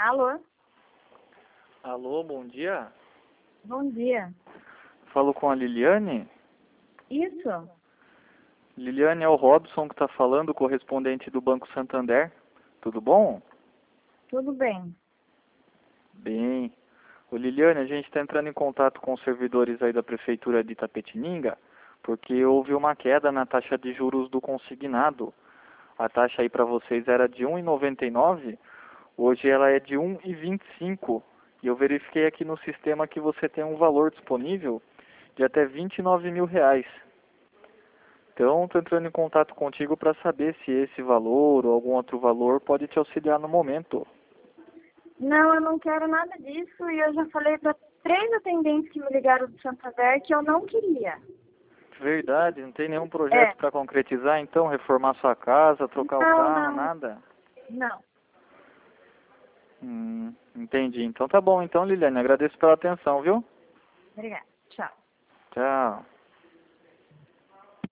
Alô? Alô, bom dia. Bom dia. Falo com a Liliane. Isso? Liliane, é o Robson que está falando, correspondente do Banco Santander. Tudo bom? Tudo bem. Bem. Ô Liliane, a gente está entrando em contato com os servidores aí da Prefeitura de Itapetininga, porque houve uma queda na taxa de juros do consignado. A taxa aí para vocês era de 1,99, hoje ela é de 1,25. E eu verifiquei aqui no sistema que você tem um valor disponível de até R$ 29.000. Então, estou entrando em contato contigo para saber se esse valor ou algum outro valor pode te auxiliar no momento. Não, eu não quero nada disso e eu já falei para 3 atendentes que me ligaram do Santander que eu não queria. Verdade, não tem nenhum projeto para concretizar, então? Reformar sua casa, trocar o carro, nada? Não. Entendi. Então tá bom, então, Liliane, agradeço pela atenção, viu? Obrigada. Tchau. Tchau.